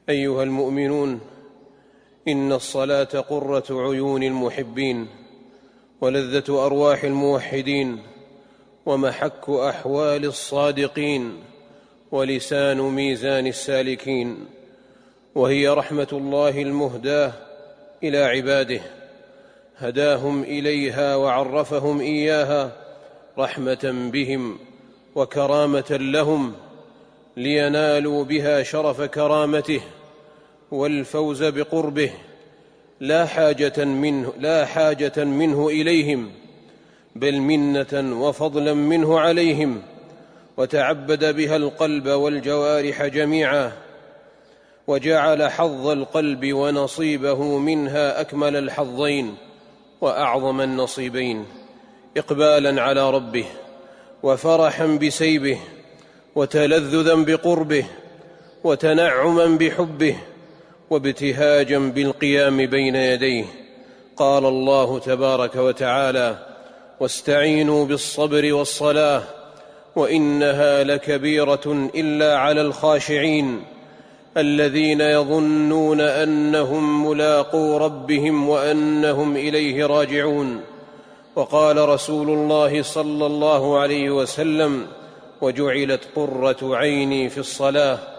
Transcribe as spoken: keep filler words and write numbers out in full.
أيها المؤمنون، إن الصلاة قرة عيون المحبين، ولذة أرواح الموحدين، ومحك أحوال الصادقين، ولسان ميزان السالكين، وهي رحمة الله المهداة إلى عباده، هداهم إليها وعرفهم إياها رحمة بهم وكرامة لهم، لينالوا بها شرف كرامته والفوز بقربه، لا حاجة منه, لا حاجة منه إليهم، بل منة وفضلا منه عليهم، وتعبد بها القلب والجوارح جميعا، وجعل حظ القلب ونصيبه منها أكمل الحظين وأعظم النصيبين، إقبالا على ربه، وفرحا بسيبه، وتلذذا بقربه، وتنعما بحبه، وابتهاجا بالقيام بين يديه. قال الله تبارك وتعالى: واستعينوا بالصبر والصلاة وإنها لكبيرة إلا على الخاشعين الذين يظنون أنهم ملاقو ربهم وأنهم إليه راجعون. وقال رسول الله صلى الله عليه وسلم: وجعلت قرة عيني في الصلاة.